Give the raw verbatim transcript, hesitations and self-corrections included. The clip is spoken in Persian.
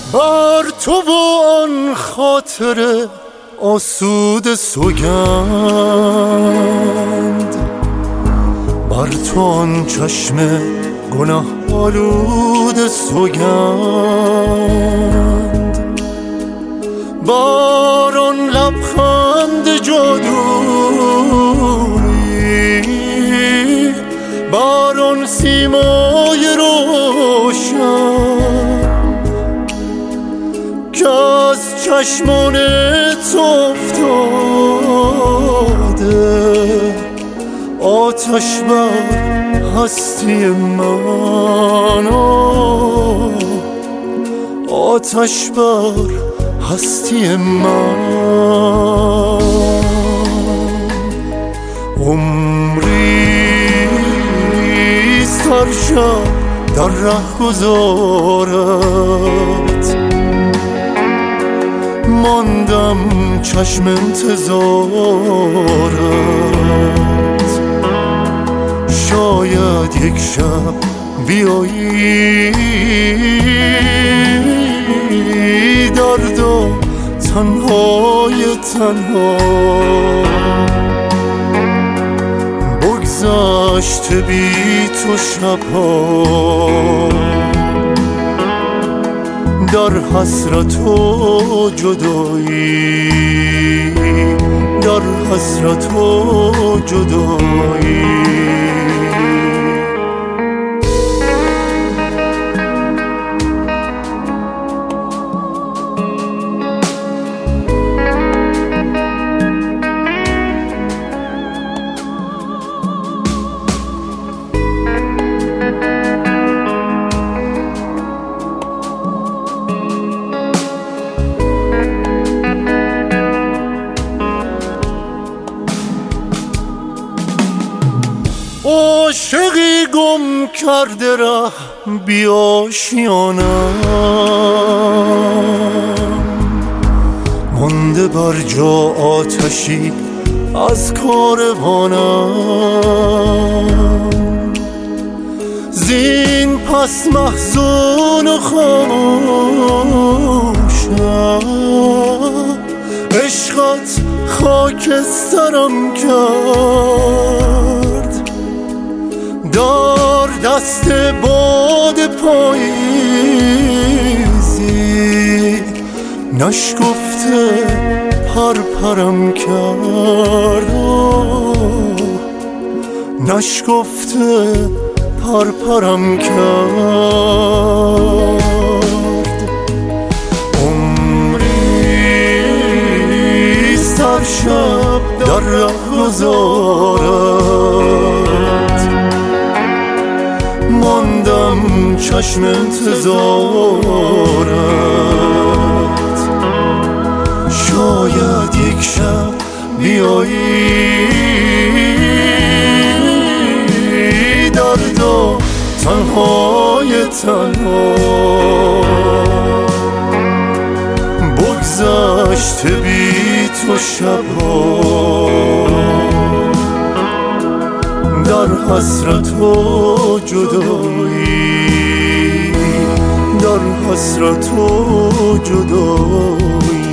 بر تو و آن خاطر آسود سوگند، بر تو آن چشم گناه آلود سوگند، بر آن لبخند جادویی، بر آن سیمای روشن که از چشمان تو افتاده، آتش بر هستی من، آتش بر هستی من. عمری سرشب در ره گذارت، ماندم چشم انتظارت، شاید یک شب بیایی درد و تنهای تنها، بگذشت بی تو شبها، در حسرت و جدایی، در حسرت و جدایی. عاشقی گم کرده ره بی آشیانم، مانده بر جا آتشی از کاروانم، زین پس محزون و خاموشم، عشقت خاکسترم کرد، دار دست باد پاییزی، نشکفته پرپرم کرد، نشکفته پرپرم کرد. عمری سرشب در ره گذارت، ماندم چشم انتظارت، شاید یک شب بیایی درد و تنهای تنها، بگذشت بی تو شبها، در حسرت و جدایی، در حسرت و جدایی.